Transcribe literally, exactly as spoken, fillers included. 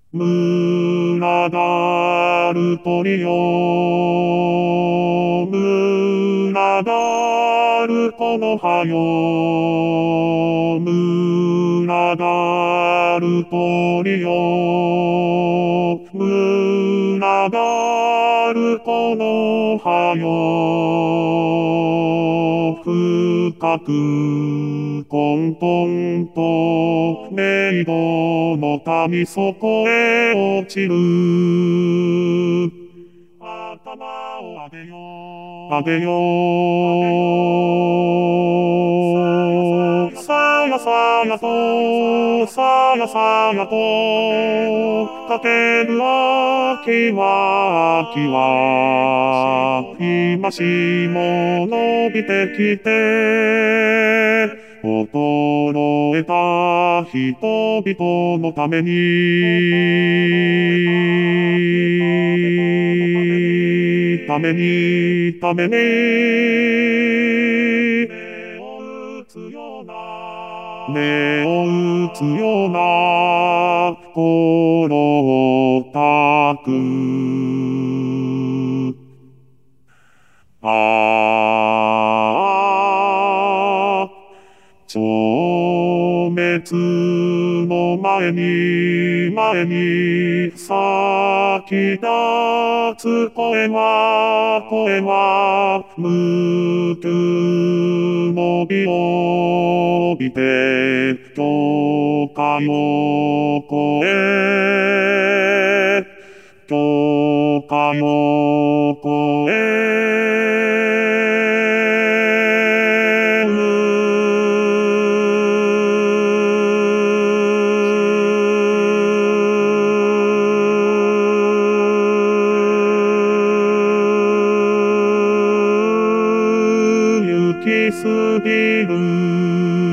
群がる鳥よ、群がる木の葉よ、群がる鳥よ、群がる木の葉よ、深く混沌と冥土の谷底へ落ちる。頭を上げよう。上げよう。さやさやと、さやさやと、かける秋は秋は、今しも伸びてきて、衰えた人々のために、ために、ために、目を打つような、目を打つような、心をたく。ああ、消滅の前に、前に、咲き立つ声は、声は、無垢の美を帯びて、教会を越え、教会を越える。行き過ぎる